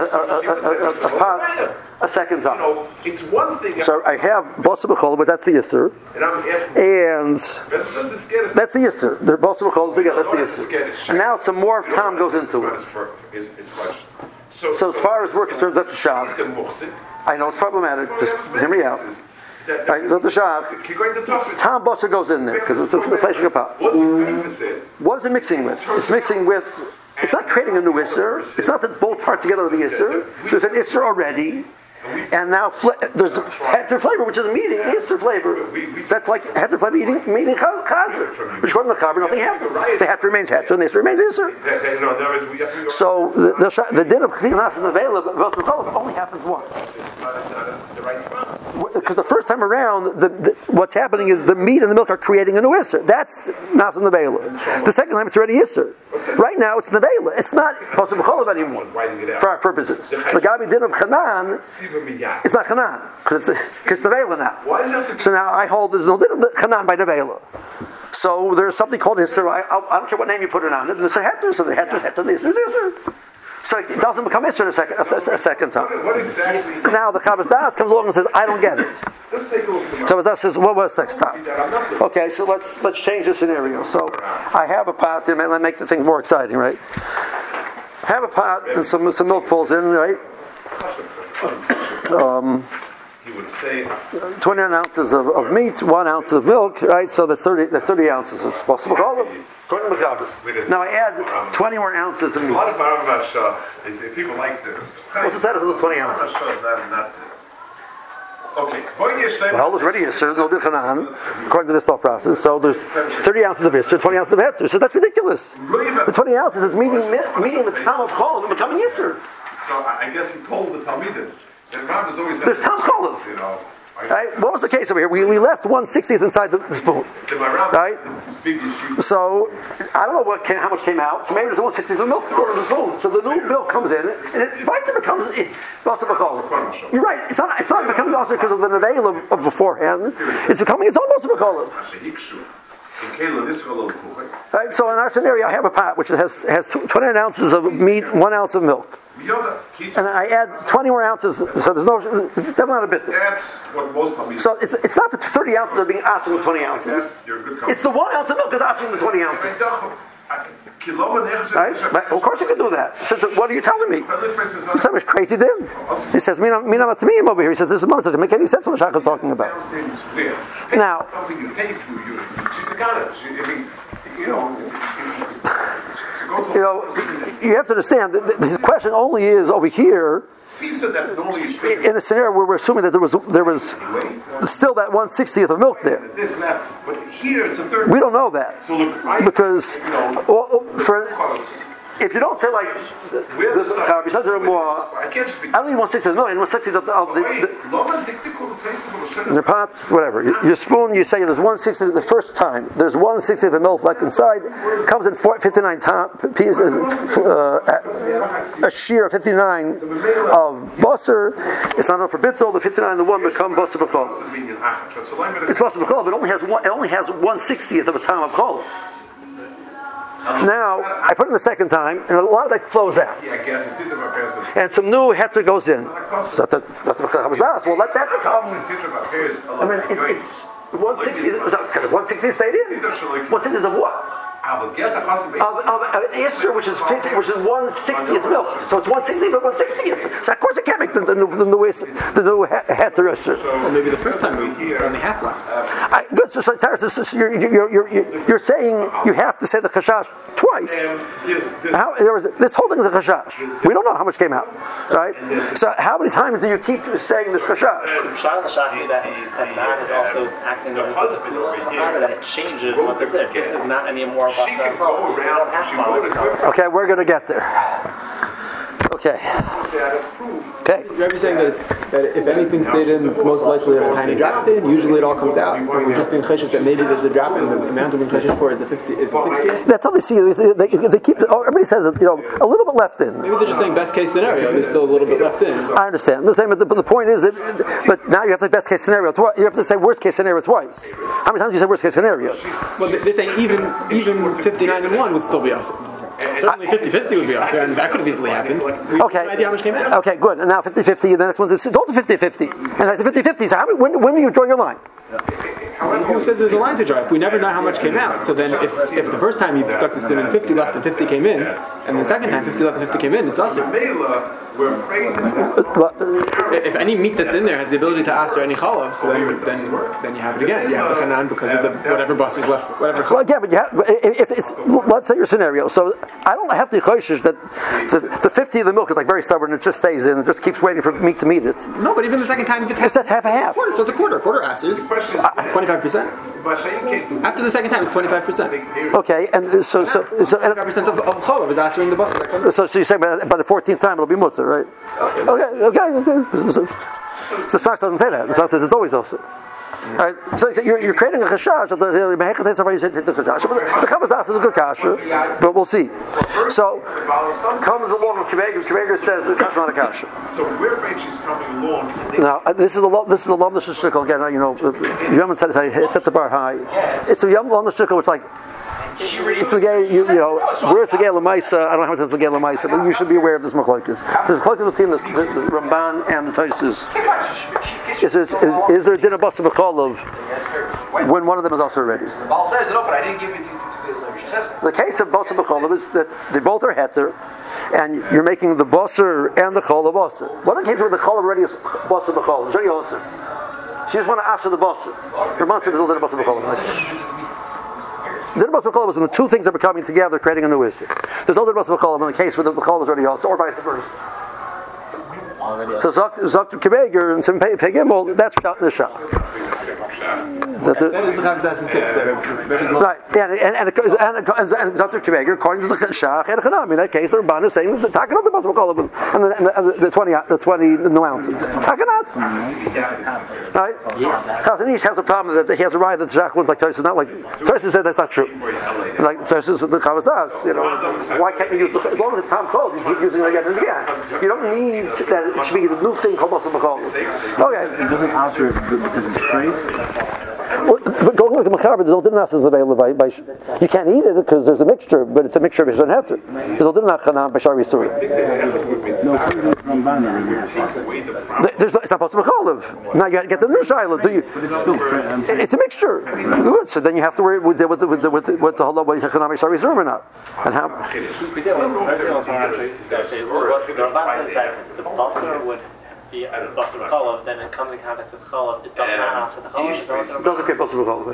S1: a second time.
S2: It's one thing.
S1: So I have bosa b'cholah, but that's the yisur. And that's the yisur. They're bosa b'cholah together. That's the yisur. And now some more time goes into it. So as far as we're concerned, Zok Tashach. I know it's problematic. Just hear me out. Right, so the shach, Tom Bosa goes in there because it's a fleshing pot. What is it mixing with? It's mixing with. It's not creating a new isser. It's not that both parts together are the isser. There's an isser already, and now there's a heter flavor, which is meeting the isser flavor. So that's like heter flavor meeting chazer. Which according to the chaver, nothing happens. The heter remains heter, and the isser remains isser. So the din of chinas and the veil of only happens once. Because the first time around, what's happening is the meat and the milk are creating a new isser. That's nas in the veil. The second time it's already isser. Right now it's nevela. It's not possible cholav anymore for our purposes. The gabi din of chanan, it's not chanan because it's nevela now. So now I hold there's no din of the chanan by nevela. So there's something called isser. I don't care what name you put it on. It's a heter. So the heter is heter. The isser is isser. So it doesn't become isser a second time.
S2: What exactly?
S1: Now the Chavis Das comes along and says, I don't get it. Chavis Das says, what was next time? Okay, so let's change the scenario. So I have a pot and I make the thing more exciting, right? have a pot and some milk falls in, right?
S2: He would say
S1: 29 ounces of meat, 1 ounce of milk, right? So that's 30 ounces of possible call. Now I add 20 more ounces of
S2: a
S1: meat.
S2: lot of Baramash, they say people like the.
S1: What's the status of the 20 ounces?
S2: Okay.
S1: Well, it's already Isser, no different according to this thought process. So there's 30 ounces of Isser, 20 ounces of Heter. So that's ridiculous. The 20 ounces is meeting the Tam of Chol and becoming Isser.
S2: So I guess he told the Talmidim. And Rav is always
S1: There's Tam Cholim.
S2: you know.
S1: Right? What was the case over here? We left 1/60th inside the spoon. Right? So I don't know how much came out. So maybe there's 1/60th of milk still in the spoon. So the new milk comes in, and it becomes Basar B'Chol. You're right. It's not becoming Basar because of the neveil of beforehand. It's becoming its own Basar B'Chol. Right. So in our scenario, I have a pot which has 29 ounces of meat, 1 ounce of milk. And I add 20 more ounces, so there's definitely not a bit.
S2: That's what most of me.
S1: So it's not the 30 ounces are being asked in the 20 ounces. It's the 1 ounce of milk is asking the 20 ounces. Right? But of course you can do that. So what are you telling me? You're telling me it's crazy then? He says, Mina Matzmiyim over here. He says, this doesn't make any sense what the Shach is talking about. Now,
S2: something you taste, she's a goddess.
S1: You have to understand that his question only is over here in a scenario where we're assuming that there was still that 1/60th of milk there.
S2: But here it's a third.
S1: We don't know that because if you don't say like this, I don't need 1/60th of milk and 1/60th of the pot, whatever. Your spoon, you say there's 1/60th the first time. There's 1/60th of milk left inside. Comes in 59 pieces, a shear of 59 of basar. It's not enough for bitzel. The 59 the one become basar b'chol. It's basar b'chol, but it only has 1/60th of a tam of chol. Now, I put it in the second time, and a lot of that flows out. And some new heter goes in. So well, let that become. I mean, it's 160 stayed in. 160 of what? Of Easter, which is 1/60th milk. So it's 1/60th, but 1/60th. So of course it can't make the new heter Easter.
S3: Well, maybe the first time we only half left.
S1: Good. So you're saying you have to say the chashash twice. This whole thing is a chashash. We don't know how much came out, right? So how many times do you keep saying this chashash?
S6: Shot that man is also acting as a that it changes what this is. This is not anymore.
S1: Okay, we're going to get there. Okay.
S3: Rabbi's saying that if anything stayed in, it's most likely there's a tiny drop stayed in. Usually it all comes out. We're just being cheshish that maybe there's a drop and the amount of being cheshish for is a 60.
S1: That's how they see it. They keep. Everybody says that, a little bit left in.
S3: Maybe they're just saying best case scenario. There's still a little bit left in.
S1: I understand. But the point is that. But now you have the best case scenario twice. You have to say worst case scenario twice. How many times do you say worst case scenario?
S3: Well, they're saying even 59 and 1 would still be awesome. Certainly 50-50 would be awesome, and that could have easily happened. We have no idea how much came out.
S1: Okay, good. And now 50-50, and the next one is also 50-50. And at the 50-50, so when do you draw your line?
S3: Who says there's a line to draw? If we never know how much came out, so then if the first time you stuck the spoon in 50 left and 50 came in, and the second time 50 left and 50 came in, it's awesome. If any meat that's in there has the ability to ask or any chalav, so then you have it again. You have the chanan because of the whatever bus is left, whatever.
S1: Well, again, but if it's, let's say your scenario. So I don't have to choshish that the 50 of the milk is like very stubborn. It just stays in. It just keeps waiting for meat to meet it.
S3: No, but even the second time, if it's
S1: just half a half.
S3: Quarter, so it's a quarter. Quarter asses. 25%. After the second time, it's 25%.
S1: Okay, and so
S3: 25% of chalav is answering the bus.
S1: So you say, but the 14th time it'll be mutter, right? Okay. The Shach doesn't say that. The Shach says it's always also. Right, so you're creating a chashash. The Chavos Das is a good kasha, but we'll see. So comes along with Kiveger says the kasha not a kasha.
S2: So we're afraid she's coming along.
S1: Now this is a Lomna Shishikal again. Yom said set the bar high. It's a Yom Lomna Shishikal, which like. It's the gay, where's the gay Lamaisa? I don't know how much it's the gay Lamaisa, but you should be aware of this machlokes. There's a machlokes between the Ramban and the Tosfos. Is there a dinner bus of a cholov when one of them is also ready?
S7: The Baal says it up, but I didn't give it to
S1: The case of basar b'cholav is that they both are heter, and you're making the basar and the cholav basar. What in the case where the cholav already is basar b'cholav? It's already basar. She just want to answer the basar. Her man said there's no basar b'cholav. The basar b'cholav is when the two things are becoming together, creating a new issue. There's no basar b'cholav in the case where the b'cholav is already basar, or vice versa. So Dr. Kebeger and some Pegimel, that's shot in the shot.
S3: That is the Chavzdas's case.
S1: Right, and Dr. Kebeger, according to the Shach and Chanami, in that case, the Ramban is saying that the Takanat, the Basar B'cholav, and the 20 new ounces. Takanat. Right? Chazanish has a problem that he has a right that the Shach wouldn't like Tosis, not like Tosis said that's not true. Like Tosis the Chavzdas's, why can't you use the as long as it's Tam Chol, you keep using it again and again. You don't need that. It should be the new thing called Basar B'cholav. Okay.
S5: It doesn't answer it because it's straight.
S1: Well, but going with the Mechaber, the Zoldinas is available by you can't eat it because there's a mixture, but it's a mixture of Yisur and Heter. The Zoldinas Chanam by Shari Yisur. It's not Basar B'cholav. Now you get the new Shiloh. Do you? It's a mixture. Good. So then you have to worry with the Halal by Chanam by Shari Yisur or not. And how?
S6: The Ramban says that if the basar would be a basar b'cholav, then it comes in contact with cholav. It does not answer the cholav.
S1: It doesn't get Basar B'cholav.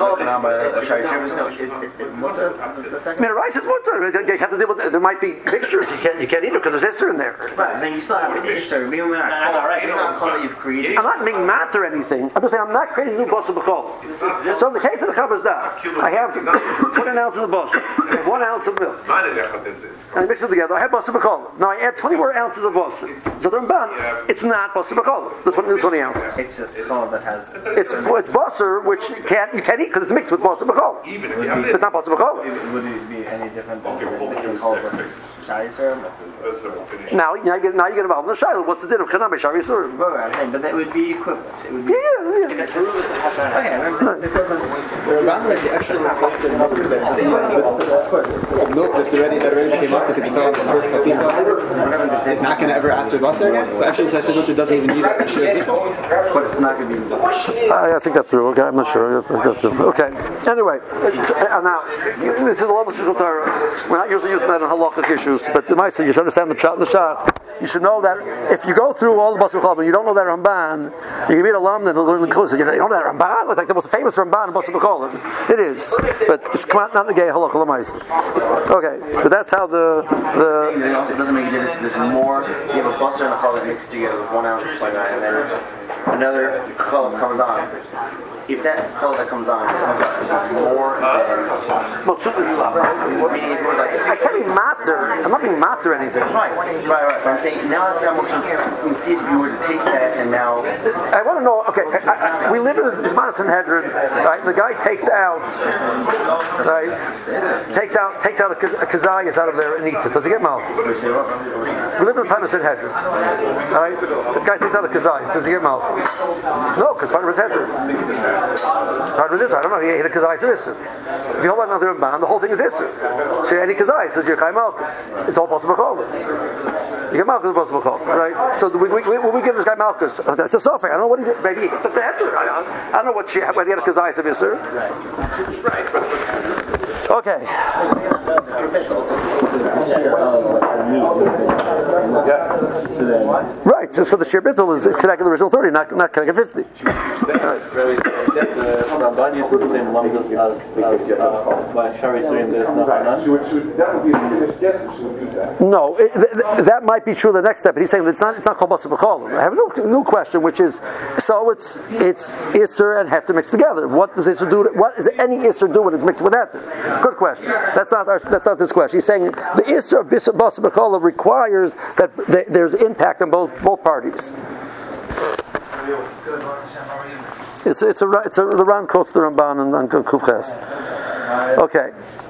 S1: I mean, rice is mutter. You have to deal with. There might be mixtures. You can't eat it because there's Isser in there.
S7: Right, then you still have an Isser. It's not called that you've created.
S1: I'm not being mad or anything. I'm just saying I'm not creating new Basar B'cholav. So in the case of the Chavzdas's, I have 20 ounces of basar, 1 ounce of milk, and I mix it together. I have Basar B'cholav. Now I add 20 more ounces of basar. So the Ramban, it's not Basar B'cholav. The 20 ounces.
S7: It's just cholav that has.
S1: It's basar which you can't eat because it's mixed with Basar B'cholav. It's not Basar B'cholav.
S7: Would it be any different than mixing cholav with shari yisur?
S1: Now you get involved in the Shiloh. What's the din of Chanam by Shari Yisur?
S7: But that would be equivalent. It would be.
S1: Yeah.
S3: The Ramban actually says that milk that's already became basar because it fell on the first katifa is not going to ever ask for basar again. So actually, Shachar doesn't even need it.
S5: But it's not going to be.
S1: I think that's true. Okay, I'm not sure. Okay. Anyway, now this is a level of Shulchan Torah. We're not usually using that in halachic issues, but the Ma'aseh, you should understand the pshat and the shach. You should know that if you go through all the Basar B'cholav and you don't know that Ramban, you can be an alum and learn the Klus. You don't know that Ramban? It's like the most famous Ramban in Basar B'cholav. It is, but it's not in the gay halacha l'maaseh. Okay, but that's how the.
S7: It also doesn't make a difference. There's more. You have a basar and a cholav mixed together with 1 ounce of 29, and then another cholav comes on. If that cholav that comes on more than
S1: I can't be matter. I'm not being matter or anything.
S7: Right. But I'm saying now that's how much you can see if you were to taste that, and now
S1: I want to know. Okay, we live in the Madison Hedron. Right, the guy takes out a kazayas out of there and eats it. Does he get mal? We live in the Madison Hedron. Right, the guy takes out a kazayas. Does he get mal? No, because part of his Hedron. Part of this, I don't know. He ate a kazayas of Isser. If you hold on another ban, the whole thing is Isser. So any kazayas says you're malchus. It's all Basar B'cholav. You get malchus Basar B'cholav, right? So we give this guy malchus. It's a suffix. I don't know what he did. Maybe he took the Hedron. I don't know what he had a kazayas of Isser. Right. Okay. Right, so the Shir Bittul is connected to the original 30, not connected to 50.
S8: Ramban uses the same lumdas as by Shari Yisurim that it's not Hanan?
S1: No, that might be true the next step, but he's saying that it's not called Basar B'cholav. I have a new question, which is, so it's Isser and Heter mixed together. What does Isser do? What does any Isser do when it's mixed with Heter? Good question. That's not this question. He's saying the Isser of Basar B'cholav requires that there's impact on both parties. The Ran quotes the Ramban and Kufches. Okay.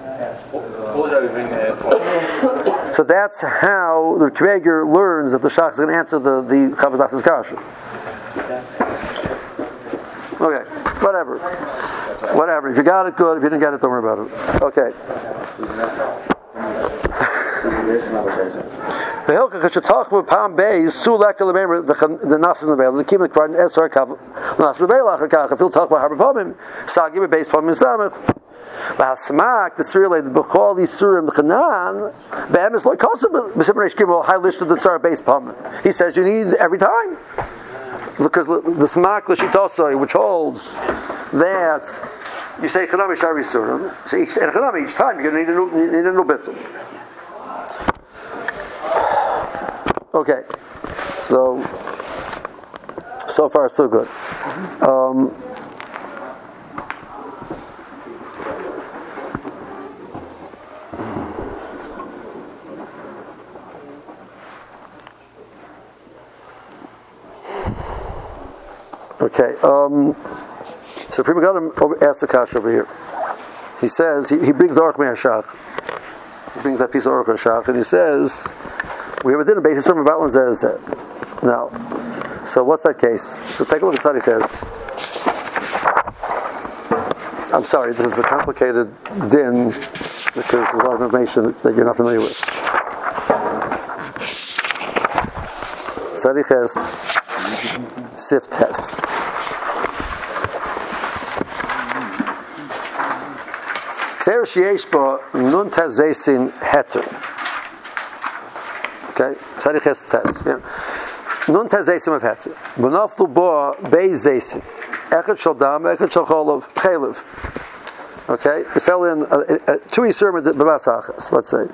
S1: So that's how the Kreger learns that the Shach is going to answer the Chavzdas's kasha. Okay, whatever. If you got it, good. If you didn't get it, don't worry about it. Okay. The Hilchah Kashatach with Palm Bay is Sulek the Nas in the Veil. The Kimmel Kran Esrar Kav Nas the Veil Achar Kach. If you'll talk about Harbor Palmim, Sagi with base Palmim Samech. V'hasmak, this really the b'chol yisurim chanan, be'emes loy kosim b'sim reish gimel high list of the tzar base palm. He says you need every time. Because the smak l'shitosoi, which holds that you say chanami shari surim, so each time you're going to need a new bittul. Okay, so far so good. Okay, so Pri Megadim asks the Kash over here. He says, he brings the Aruch Me'ashach. He brings that piece of Aruch Me'ashach, and he says, we have a dinner basis from about Zeh. Now, so what's that case? So take a look at Tzaddik Ches. I'm sorry, this is a complicated din, because there's a lot of information that you're not familiar with. Tzaddik Ches, Sif Tes. Kter sheyesh bo nun tes zeisim heter. Okay, tzaddik ches tes. Nun tes zeisim of heter. B'naflu bo beis zeisim. Echad shel dam, echad shel chaylev. Okay, it fell in two yisurim b'bas achas, let's say.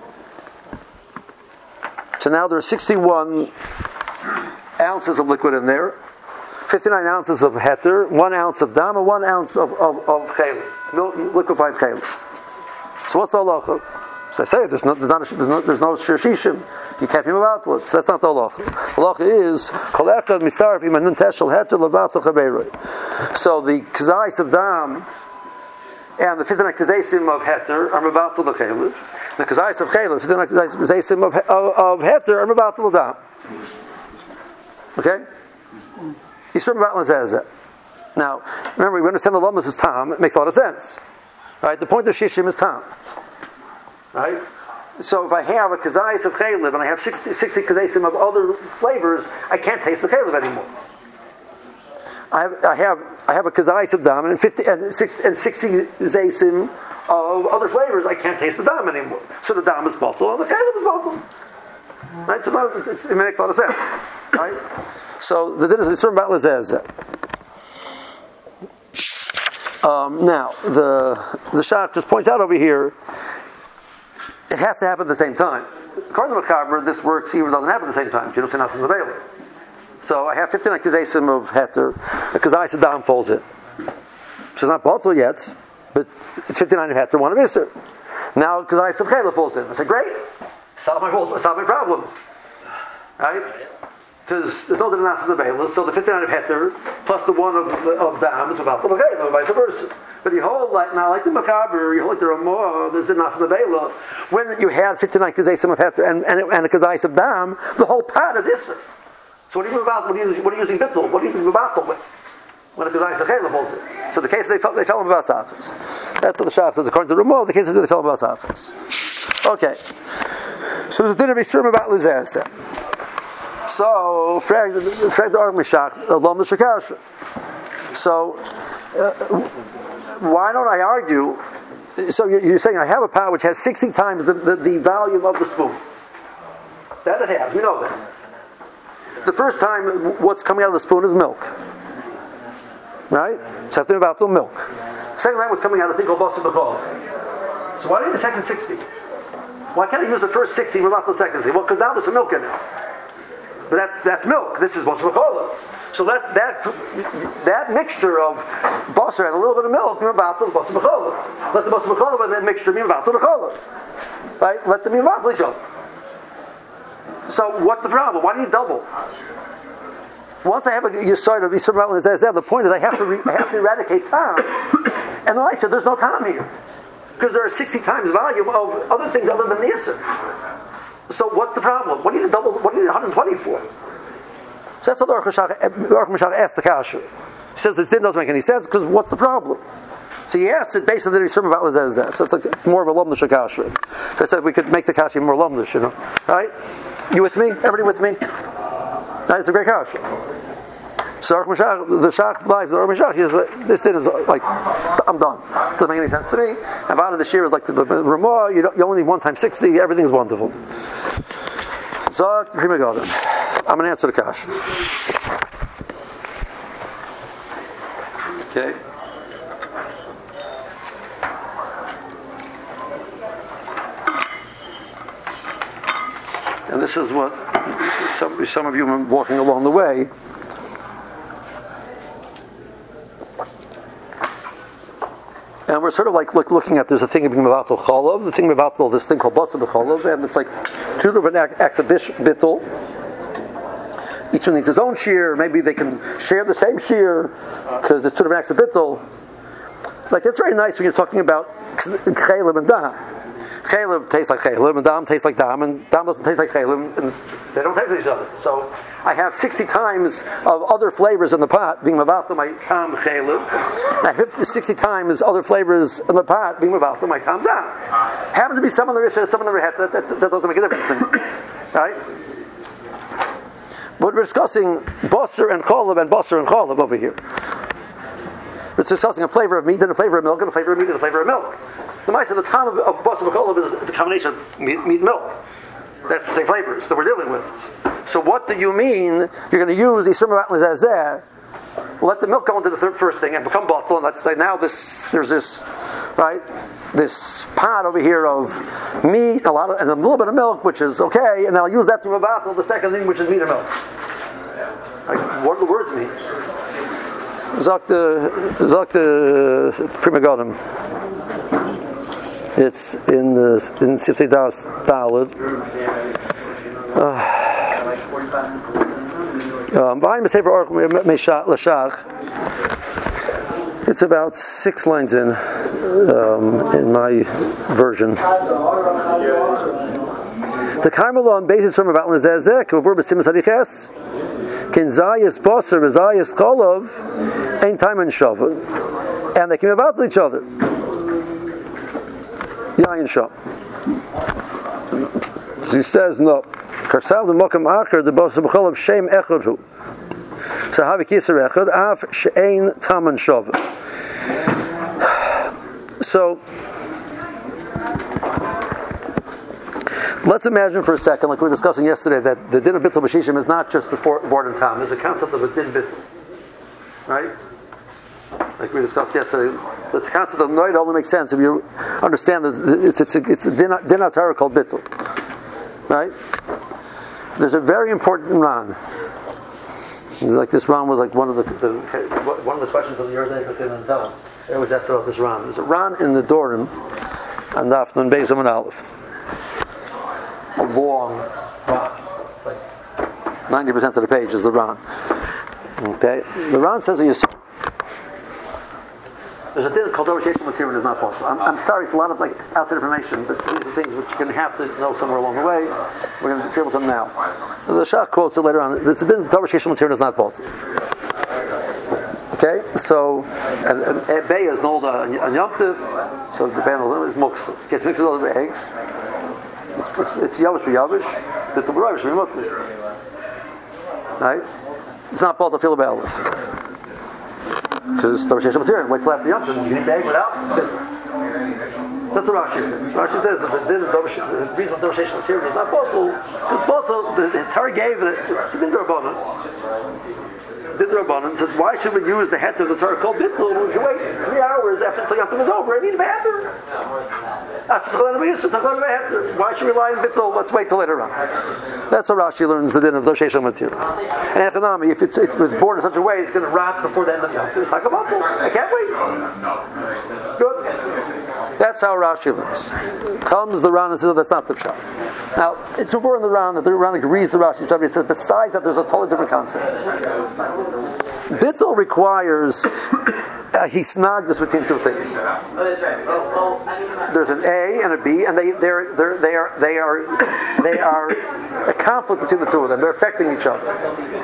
S1: So now there are 61 ounces of liquid in there. 59 ounces of heter, 1 ounce of dam, and 1 ounce of chaylev, liquefied chaylev. So what's the halacha? So I say there's no shirshishim. You can't be about what. So that's not the halacha. Halacha is kol echad mistarif imanun teshel heter levato chaberoi. So the kazais of dam and the 59 kazaisim of heter are mevato the chaylev. The kazais of chaylev, 59 kazaisim of heter are mevato the dam. Okay. Yisur mevato zeh. Now, remember, we understand the lamas is tam. It makes a lot of sense. Right, the point of shishim is tam. Right? So if I have a kazayis of chaylev and I have 60 kazaisim of other flavors, I can't taste the chaylev anymore. I have a kazayis of dam and 60 zaisim of other flavors, I can't taste the dam anymore. So the dam is bottled, and the chaylev is bottled. Right? So it makes a lot of sense. Right? So the din is certain about lezeh. Now, the Shach just points out over here, it has to happen at the same time. According to Mechaber, this works even if it doesn't happen at the same time. You don't say nothing available. So I have 59 kazaisim of heter, the kazais of dam falls in. So it's not bottled yet, but it's 59 of heter, 1 of iser. Now kazais of chaylev falls in. I say, great, solve my problems. Right? Because there's no dinas available, so the 59 of heter plus the 1 of dam is about the chaylev, and vice versa. But you hold like the Mechaber, you hold like the Ramah, the dinas available. When you had 59 kazaisim of heter and a kazais of dam, the whole pot is iser. So what are you using bittul? What are you using bittul with? When a kazais of chaylev falls in. So the case they fell in b'bas achas. That's what the Shach says. According to the Ramah, the case is they fell in b'bas achas. Okay. So there's a dinner b'surim about lizeh. So, frag the Aruch Me'ashach, alom the shakasha. So, why don't I argue? So you're saying I have a pot which has 60 times the volume of the spoon. That it has. We know that. The first time, what's coming out of the spoon is milk. Right? So I have to about the milk. Second time, what's coming out of the thing called basar b'chol. So why do you need the second 60? Why can't I use the first 60 without the second 60? Well, because now there's some milk in it. But that's milk. This is basar b'chol. So that mixture of basar and a little bit of milk, about the basar b'chol. Let the basar b'chol and that mixture be about the b'chol. Right? Let them be about each other. So what's the problem? Why do you double? Once I have a yesod of Yisrael and Zeh, the point is I have to eradicate tam. And then I said there's no tam here. Because there are 60 times volume of other things other than the Yisr. So what's the problem? What do you need 120 for? So that's what the Aruch Me'ashach asked the kasha. He says this doesn't make any sense because what's the problem? So he asked it based on the Yisrael about Zeh. So it's like more of a lumdish kasha. So I said we could make the kasha more lumdish, you know. All right? You with me? Everybody with me? That is a great kasha. So the Shach lives. The Mashach is this din is like I'm done. Doesn't make any sense to me. And out of the shear is like the Ramah. You only need 1 times 60. Everything is wonderful. So Prima Garden. I'm going to answer the kash. Okay. And this is what some of you have been walking along the way. And we're sort of like looking at, there's a thing of being mevatel cholov, the thing mevatel, this thing called basar b'cholov, and it's like two different exhibition bittul. Each one needs his own shear. Maybe they can share the same shear because it's two different exhibital. Like that's very nice when you're talking about chaylev and dam. Chaylev tastes like chaylev, and dam tastes like dam, and dam doesn't taste like chaylev, and they don't taste like each other. So I have 60 times of other flavors in the pot being mevatel my tam chaylev. I have 60 times other flavors in the pot being mevatel my tam dam. Happens to be some of the rishas, some of the rehet. That doesn't make a difference, right? But we're discussing basar and cholav over here. We're discussing a flavor of meat and a flavor of milk and a flavor of meat and a flavor of milk. The mice of the time of basar and cholav is the combination of meat and milk. That's the same flavors that we're dealing with. So what do you mean you're going to use the Yisur Mevatel Zazeh? We'll let the milk go into the first thing and become bottle, and that's now there's this, right? This pot over here of meat, and a little bit of milk, which is okay, and then I'll use that to mevatel the second thing, which is meat and milk. Like, what do the words mean? Zakta Prima Garden. It's in Sifsei Das Daled. It's about 6 lines in my version. The Carmelo on basis from about Lezezek, Kavur B'Simas Hadiches, Kinzayas Basar, Zayas Cholov, Ein Time and Shavu, and they came about each other. Yayin Shav. She says no. Karsav the Mokam Acher the Basar B'Cholov Shem Echadhu. So Havi Kisar Echad Af She'ein Tam and Shavu. So let's imagine for a second, like we were discussing yesterday, that the din of bittul b'shishim is not just the board and tam. There's a concept of a din bittul, right? Like we discussed yesterday, the concept of noid only makes sense if you understand that it's a din atara called bittul, right? There's a very important ran. It's like this ran was like one of the questions of the Yerdei B'Kin tell us. They always asked about this ran. There's a ran in the Dorim, and Daf Nun Beis Amud Aleph. A long Ran. Like 90% of the page is the Ran. Okay? The Ran says there's a thing called rotational material is not possible. I'm sorry, it's a lot of like outside information, but these are things which you're going to have to know somewhere along the way. We're going to deal with them now. The Shach quotes it later on. The rotational material is not possible. Okay? So, and Bey is an old Yom Tov, so the Bey is mixed. Gets mixed with all the eggs. It's yavish for yavish, but the baravish for muktis. Right? It's not possible to feel about it. Because the rotational material, wait till after Yom Tov, you eat the egg without. So that's what Rashi says. Rashi says that the reason the rotational material is not possible, because both the Torah gave it, it's a Midrabanan. Midrabanan said, why should we use the heter of the Torah called bittul when we can wait 3 hours after Yom Tov is over and eat the heter? Why should we rely on bittul? Let's wait till later on. That's how Rashi learns the din of the rotational material. And economy, if it was born in such a way, it's going to rot before the end of Yom Tov. It's like a bottle. I can't wait. Good. That's how Rashi learns. Comes the Ran and says, that's not the pshat. Now, it's before in the Ran that the Ran agrees to Rashi. He says, besides that, there's a totally different concept. Bittul requires hisnagdus between two things. There's an A and a B, and they are a conflict between the two of them. They're affecting each other.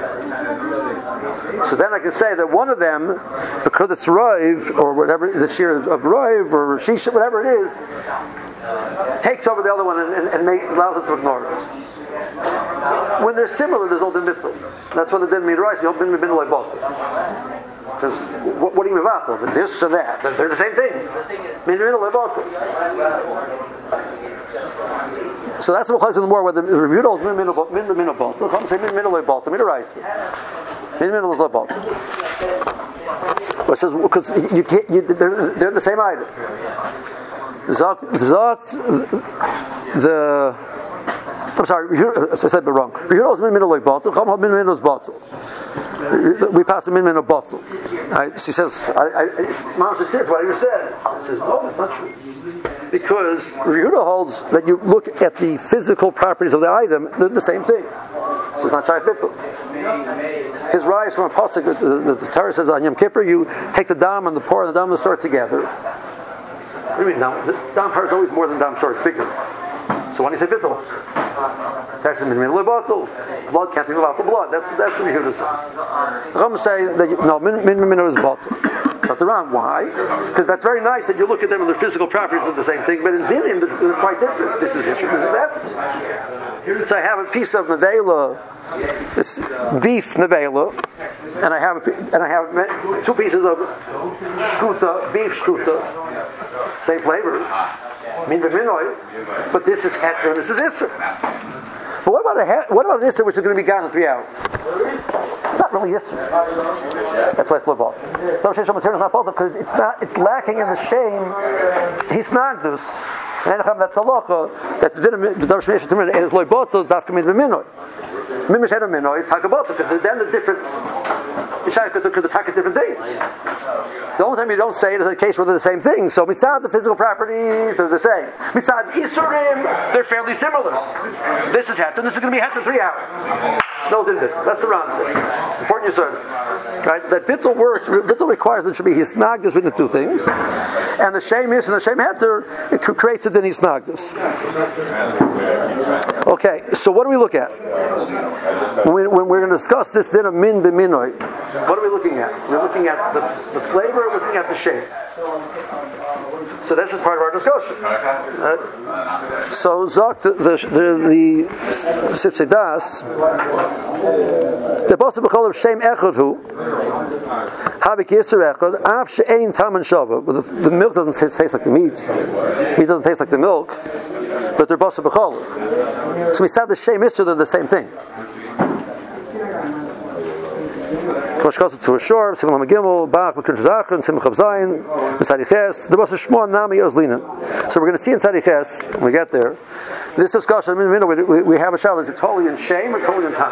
S1: So then I can say that one of them, because it's Roiv, or whatever, the shear of Roiv, or Shisha, whatever it is, takes over the other one and allows us to ignore it. when they're similar, there's no din bittul. That's why the din midrais, you don't din bittul like both. Because what do you mean about them? This or that? They're the same thing. Min bittul like both. So that's what collects in the more whether Rebutal is min bittul both. So come say min bittul like both. Midrais. Min bittul is like both. But it says because you can't. They're the same item. Zakt the. I'm sorry, I said it wrong. We passed the min of bottle. She says, Mom understands what you said. She says, no, that's not true. Because Yehuda holds that you look at the physical properties of the item, they're the same thing. So it's not Shai Bittul. His rise from a pasuk, the Torah says on Yom Kippur, you take the dam and the por and the dam and the sword together. What do you mean dam? The dam part is always more than dam sword, it's bigger. So when you say bittul, Torah says min bottle, blood can't be without the blood. That's what Yehuda says. Chum say that no min is bottle. Not around. Why? Because that's very nice that you look at them and their physical properties are the same thing, but in dinim they're quite different. This is issue, this is that. So I have a piece of nevela, it's beef nevela, and I have two pieces of shkuta, beef shkuta, same flavor, min v'minoi, but this is heter and this is isser. But what about an isser which is going to be gone in 3 hours? It's not really isser. That's why it's libal. So sheish material is not both because it's lacking in the shame. He's nagdus. And that's the halacha that the davar shmeish tamir is loy botel dafka min b'minoi. Min mished minoi it's hakabot because then the difference is because the taka different things. The only time you don't say it is in a case where they're the same thing. So mitzad the physical properties they're the same. Mitzad isurim they're fairly similar. This is happened. This is going to be happened in 3 hours. No din bittul. That's the Ran say. Important you said. Right? That bittul works. Bittul requires that it should be hisnagdus between the two things, and the shame is and the shame heter it creates a din hisnagdus. Okay. So what do we look at when we're going to discuss this din of min b'minoi? What are we looking at? We're looking at the flavor. We're looking at the shape. So this is part of our discussion. So Zok the Sifsei Das the Basa B'chol of Shem Echad Hu Habik Yisur Echad Av She'ein Tam and Shava. But the milk doesn't taste like the meat. Meat doesn't taste like the milk. But they're Basa B'chol. So we said the Shem Yisur they're the same thing. To a shore, Simon Hamagimel, Bach, Makun Zachran, Simon Chavzayin, Sadiches, there was a Shmuel Nami Ozlina. So we're going to see in Sadiches, when we get there, this discussion, we have a shell, is it totally in shame or totally in time?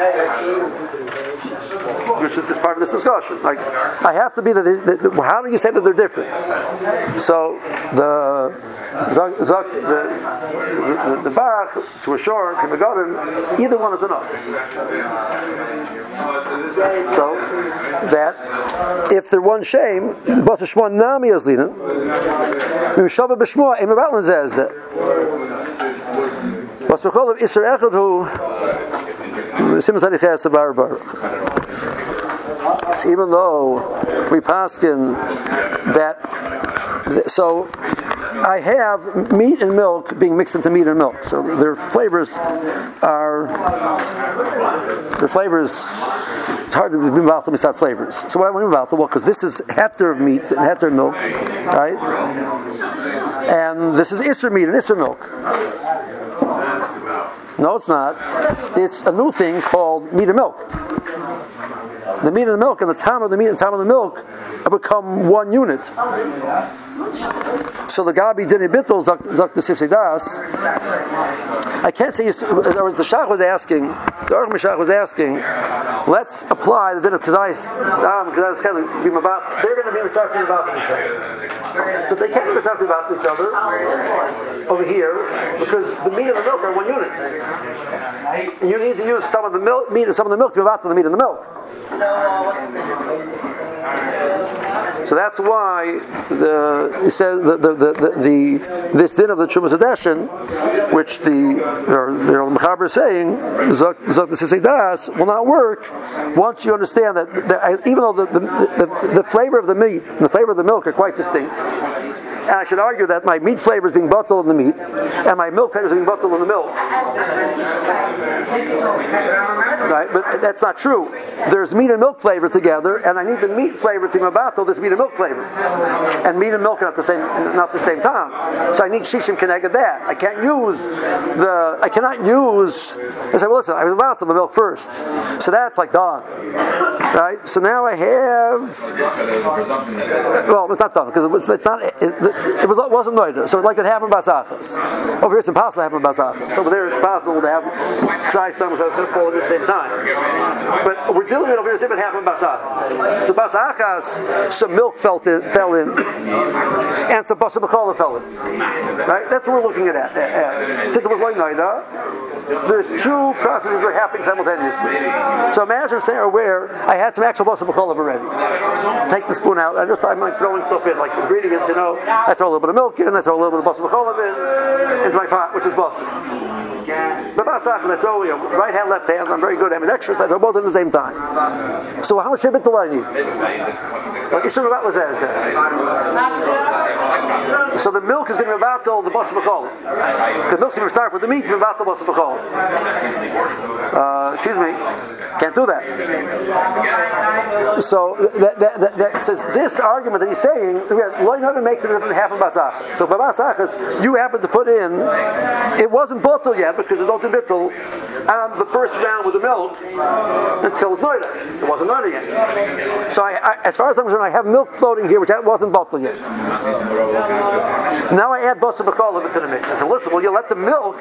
S1: Which is this part of this discussion. Like, I have to be how do you say that they're different? So, the Bach, to a shore, either one is enough. So that if they're one shame, but the Shmuel Nami Azlina, we shava b'Shmuel in Mevatlan says that. But we call it Isser Echad Hu Simon Sadiches Bar Baruch. So even though we paskin that, so I have meat and milk being mixed into meat and milk. So their flavors are it's hard to be about them without flavors. So what I want to about them, well, because this is heter of meat and heter of milk, right? And this is isser meat and isser milk. No, it's not. It's a new thing called meat and milk. The meat and the milk and the time of the meat and the time of the milk have become one unit. So the Gabi Dini Bittul Zak the Sifsei Das. I can't say. The Shach was asking. The Aruch Mishach was asking. Let's apply the din of Kazais. They're going to be talking about each other. So they can't be talking about each other over here because the meat and the milk are one unit. And you need to use some of the meat and some of the milk to be about the meat and the milk. So that's why it says this din of the Trumas Hadeshin, which the Mechaber is saying, Zok the Sifsei Das, will not work once you understand that even though the flavor of the meat and the flavor of the milk are quite distinct, and I should argue that my meat flavor is being bottled in the meat, and my milk flavor is being bottled in the milk. Right? But that's not true. There's meat and milk flavor together, and I need the meat flavor to be bottled this meat and milk flavor. And meat and milk are not the same time. So I need shishim connected that. I cannot use. I say, well, listen, I was about to the milk first, so that's like done, right? So now I have. Well, it's not done because it wasn't noida. So like it happened basachas. Over here, it's impossible to happen basachas. Over there, it's possible to have size numbers that fall at the same time. But we're dealing with over here as if it happened basachas. So basachas, some milk fell in, and some basa b'chola fell in. Right? That's what we're looking at. Since it was like noida, there's two processes that are happening simultaneously. So imagine saying where I had some actual basa b'chola already. Take the spoon out. I'm like throwing stuff in, like ingredients. I throw a little bit of milk in. I throw a little bit of basa b'chola into my pot, which is basa. But basach, I throw right hand, left hand. I'm very good. I'm extras. I throw both at the same time. So how much shibit do I need? So the milk is going to be about the basa b'chola. The milk's going to start with the meat, about the basa b'chola. Excuse me, can't do that. So that says this argument that he's saying, lo yinoda makes it doesn't happen basachas. So by basachas, you happen to put in, it wasn't bottled yet because it's not bittul on the first round with the milk until it's noida. It wasn't noida yet. So I, as far as I'm concerned, I have milk floating here, which wasn't bottled yet. Now I add basa b'chola to the mix. I said, listen, will you let the milk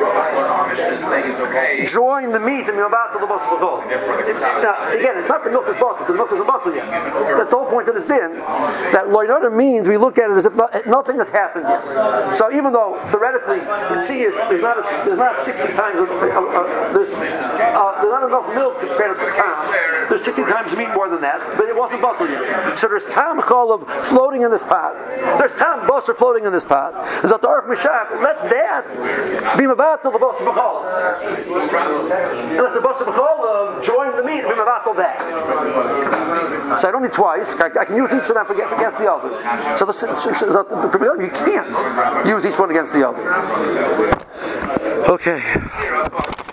S1: join the meat and be about to the basa b'chola? Now, again, it's not the milk is bottled, because the milk isn't bottled yet. That's the whole point of this din. That lo yinoda means we look at it as if nothing has happened yet. So even though theoretically, there's not 60 times, there's not enough milk compared to the time. There's 60 times meat more than that, but it wasn't bottled yet. So there's tam cholav floating in this pot. There's tam basar floating in this pot. Zot Aruch Mishach, let that be mavatal the basa b'chola. And let the basa b'chola join the meat and be mavatal that. So I don't need twice. I can use each of them against the other. So you can't use each one against the other. Okay.